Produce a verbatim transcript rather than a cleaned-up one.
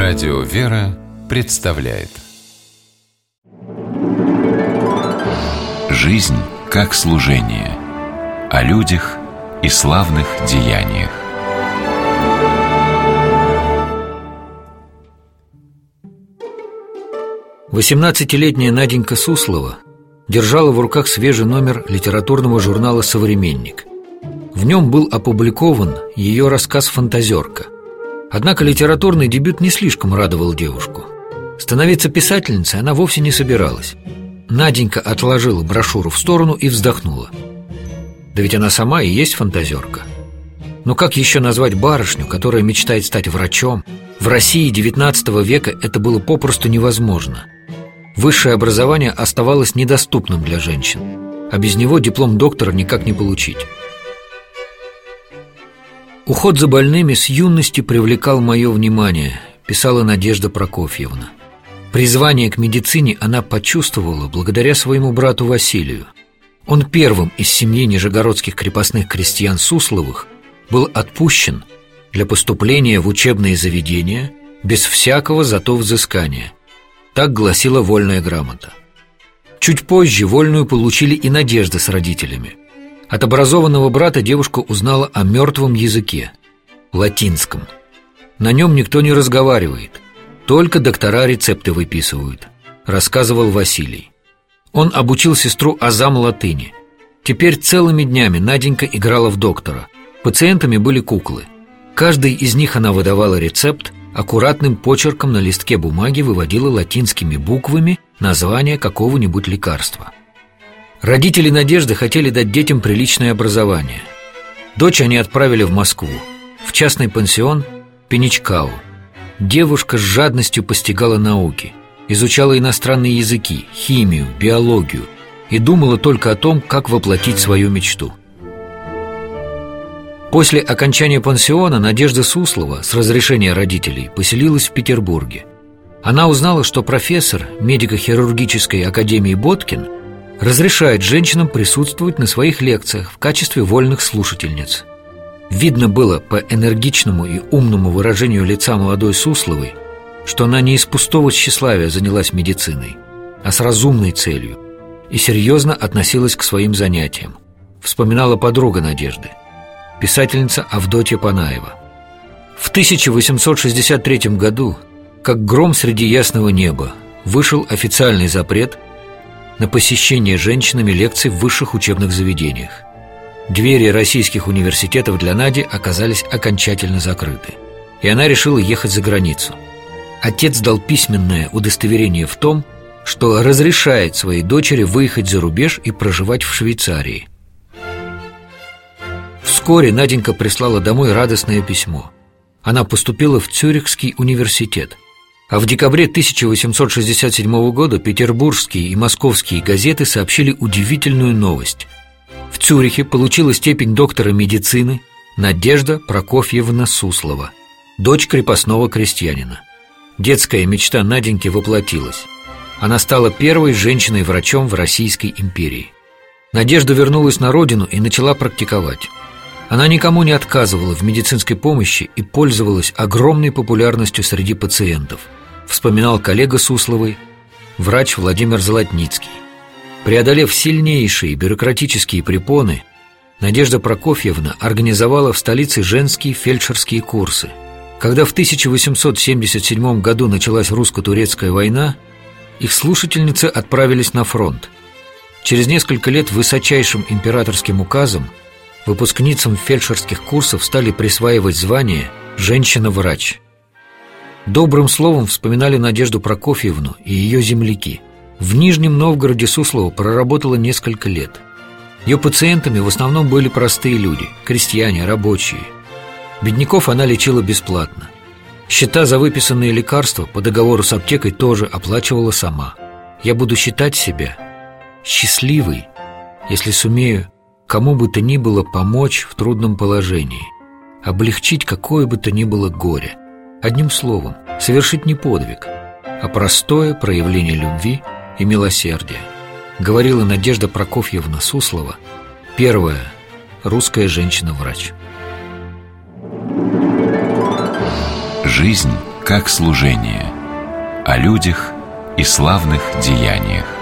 Радио «Вера» представляет «Жизнь как служение» о людях и славных деяниях. восемнадцатилетняя Наденька Суслова держала в руках свежий номер литературного журнала «Современник». В нем был опубликован ее рассказ «Фантазерка». Однако литературный дебют не слишком радовал девушку. Становиться писательницей она вовсе не собиралась. Наденька отложила брошюру в сторону и вздохнула. Да ведь она сама и есть фантазерка. Но как еще назвать барышню, которая мечтает стать врачом? В России девятнадцатого века это было попросту невозможно. Высшее образование оставалось недоступным для женщин, а без него диплом доктора никак не получить. «Уход за больными с юности привлекал мое внимание», – писала Надежда Прокофьевна. Призвание к медицине она почувствовала благодаря своему брату Василию. Он первым из семьи нижегородских крепостных крестьян Сусловых был отпущен для поступления в учебные заведения без всякого зато взыскания. Так гласила вольная грамота. Чуть позже вольную получили и Надежда с родителями. От образованного брата девушка узнала о мертвом языке – латинском. На нем никто не разговаривает, только доктора рецепты выписывают, рассказывал Василий. Он обучил сестру азам латыни. Теперь целыми днями Наденька играла в доктора. Пациентами были куклы. Каждой из них она выдавала рецепт, аккуратным почерком на листке бумаги выводила латинскими буквами название какого-нибудь лекарства. Родители Надежды хотели дать детям приличное образование. Дочь они отправили в Москву, в частный пансион Пеничкау. Девушка с жадностью постигала науки, изучала иностранные языки, химию, биологию и думала только о том, как воплотить свою мечту. После окончания пансиона Надежда Суслова с разрешения родителей поселилась в Петербурге. Она узнала, что профессор медико-хирургической академии Боткин разрешает женщинам присутствовать на своих лекциях в качестве вольных слушательниц. Видно было по энергичному и умному выражению лица молодой Сусловой, что она не из пустого тщеславия занялась медициной, а с разумной целью и серьезно относилась к своим занятиям, вспоминала подруга Надежды, писательница Авдотья Панаева. В тысяча восемьсот шестьдесят третьем году, как гром среди ясного неба, вышел официальный запрет на посещение женщинами лекций в высших учебных заведениях. Двери российских университетов для Нади оказались окончательно закрыты, и она решила ехать за границу. Отец дал письменное удостоверение в том, что разрешает своей дочери выехать за рубеж и проживать в Швейцарии. Вскоре Наденька прислала домой радостное письмо. Она поступила в Цюрихский университет. А в декабре тысяча восемьсот шестьдесят седьмого года петербургские и московские газеты сообщили удивительную новость. В Цюрихе получила степень доктора медицины Надежда Прокофьевна Суслова, дочь крепостного крестьянина. Детская мечта Наденьки воплотилась. Она стала первой женщиной-врачом в Российской империи. Надежда вернулась на родину и начала практиковать. Она никому не отказывала в медицинской помощи и пользовалась огромной популярностью среди пациентов, вспоминал коллега Сусловой, врач Владимир Золотницкий. Преодолев сильнейшие бюрократические препоны, Надежда Прокофьевна организовала в столице женские фельдшерские курсы. Когда в тысяча восемьсот семьдесят седьмом году началась русско-турецкая война, их слушательницы отправились на фронт. Через несколько лет высочайшим императорским указом выпускницам фельдшерских курсов стали присваивать звание «женщина-врач». Добрым словом вспоминали Надежду Прокофьевну и ее земляки. В Нижнем Новгороде Суслова проработала несколько лет. Ее пациентами в основном были простые люди, крестьяне, рабочие. Бедняков она лечила бесплатно. Счета за выписанные лекарства по договору с аптекой тоже оплачивала сама. «Я буду считать себя счастливой, если сумею кому бы то ни было помочь в трудном положении, облегчить какое бы то ни было горе. Одним словом, совершить не подвиг, а простое проявление любви и милосердия», говорила Надежда Прокофьевна Суслова, первая русская женщина-врач. Жизнь как служение, о людях и славных деяниях.